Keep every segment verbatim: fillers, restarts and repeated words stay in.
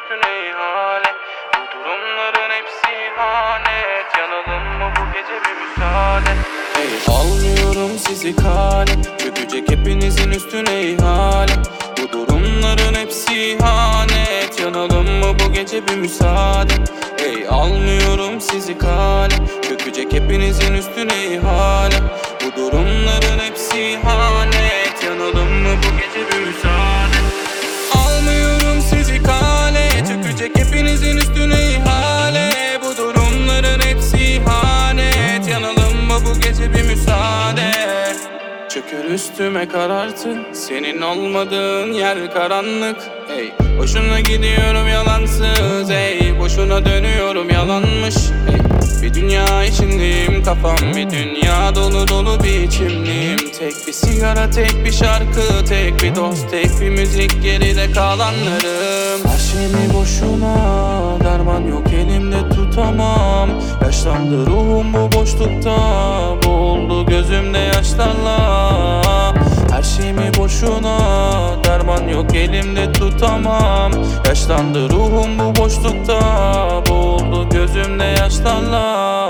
üstüne ihale. Bu durumların hepsi ihanet. Yanalım mı bu gece bir müsaade? Hey, almıyorum sizi kale, çökecek hepinizin üstüne ihale. Bu durumların hepsi ihanet. Yanalım mı bu gece bir müsaade? Hey, almıyorum sizi kale, çökecek hepinizin üstüne ihale. Bu durumların hepsi ihanet. Yanalım mı bu gece bir müsaade? Almıyorum sizi kale, çökecek hepinizin üstüne ihale. Bu durumların hepsi ihanet. Yanalım mı bu gece bir müsaade? Çöker üstüme karartın, senin olmadığın yer karanlık. Hey, boşuna gidiyorum yalansız, hey, boşuna dönüyorum yalanmış. Hey, bir dünya içindeyim, kafam bir dünya dolu dolu bir içimliyim. Tek bir sigara, tek bir şarkı, tek bir dost, tek bir müzik, geride kalanlarım. Her şeyimi boşuna, derman yok elimde tutamam. Yaşlandı ruhum bu boşlukta, boğuldu gözümde yaşlarla. Her şeyimi boşuna, derman yok elimde tutamam. Yaşlandı ruhum bu boşlukta, boğuldu gözümde yaşlarla.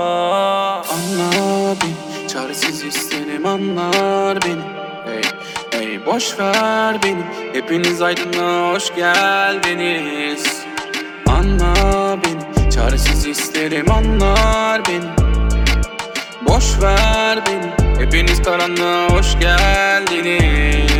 Anla beni, çaresiz isterim anlar beni. Hey, hey, boş ver beni, hepiniz aydınlığa hoş geldiniz. Anla beni, çaresiz isterim anlar beni. Boş ver beni, hepiniz karanlığa hoş geldiniz.